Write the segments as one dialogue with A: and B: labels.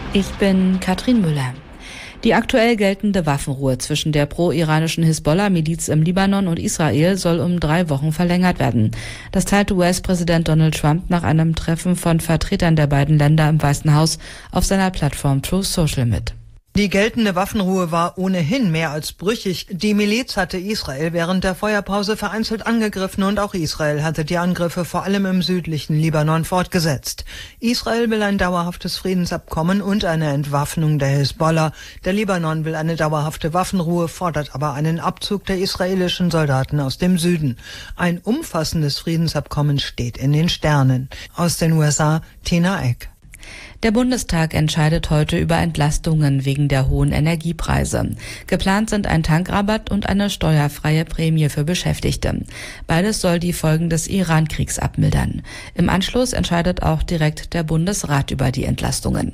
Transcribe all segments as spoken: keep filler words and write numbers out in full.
A: Ich bin Katrin Müller. Die aktuell geltende Waffenruhe zwischen der pro-iranischen Hisbollah-Miliz im Libanon und Israel soll um drei Wochen verlängert werden. Das teilte U S-Präsident Donald Trump nach einem Treffen von Vertretern der beiden Länder im Weißen Haus auf seiner Plattform Truth Social mit.
B: Die geltende Waffenruhe war ohnehin mehr als brüchig. Die Miliz hatte Israel während der Feuerpause vereinzelt angegriffen und auch Israel hatte die Angriffe vor allem im südlichen Libanon fortgesetzt. Israel will ein dauerhaftes Friedensabkommen und eine Entwaffnung der Hisbollah. Der Libanon will eine dauerhafte Waffenruhe, fordert aber einen Abzug der israelischen Soldaten aus dem Süden. Ein umfassendes Friedensabkommen steht in den Sternen. Aus den U S A, Tina Eck.
A: Der Bundestag entscheidet heute über Entlastungen wegen der hohen Energiepreise. Geplant sind ein Tankrabatt und eine steuerfreie Prämie für Beschäftigte. Beides soll die Folgen des Iran-Kriegs abmildern. Im Anschluss entscheidet auch direkt der Bundesrat über die Entlastungen.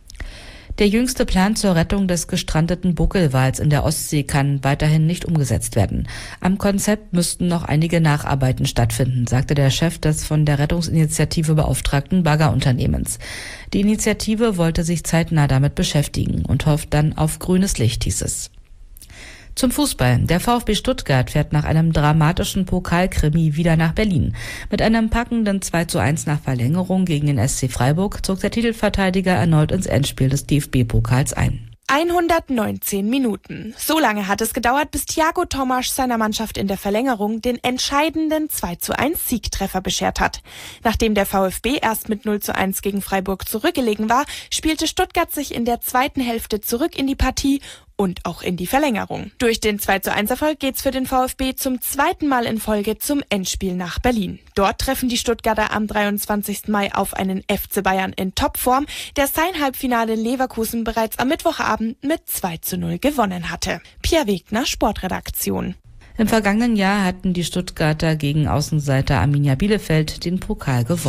A: Der jüngste Plan zur Rettung des gestrandeten Buckelwals in der Ostsee kann weiterhin nicht umgesetzt werden. Am Konzept müssten noch einige Nacharbeiten stattfinden, sagte der Chef des von der Rettungsinitiative beauftragten Baggerunternehmens. Die Initiative wollte sich zeitnah damit beschäftigen und hofft dann auf grünes Licht, hieß es. Zum Fußball. Der VfB Stuttgart fährt nach einem dramatischen Pokalkrimi wieder nach Berlin. Mit einem packenden zwei zu eins nach Verlängerung gegen den S C Freiburg zog der Titelverteidiger erneut ins Endspiel des D F B-Pokals ein.
C: hundertneunzehn Minuten. So lange hat es gedauert, bis Thiago Tomasch seiner Mannschaft in der Verlängerung den entscheidenden zwei zu eins Siegtreffer beschert hat. Nachdem der VfB erst mit null zu eins gegen Freiburg zurückgelegen war, spielte Stuttgart sich in der zweiten Hälfte zurück in die Partie und auch in die Verlängerung. Durch den zwei zu eins Erfolg geht's für den VfB zum zweiten Mal in Folge zum Endspiel nach Berlin. Dort treffen die Stuttgarter am dreiundzwanzigsten Mai auf einen F C Bayern in Topform, der sein Halbfinale in Leverkusen bereits am Mittwochabend mit zwei zu null gewonnen hatte. Pia Wegner, Sportredaktion.
A: Im vergangenen Jahr hatten die Stuttgarter gegen Außenseiter Arminia Bielefeld den Pokal gewonnen.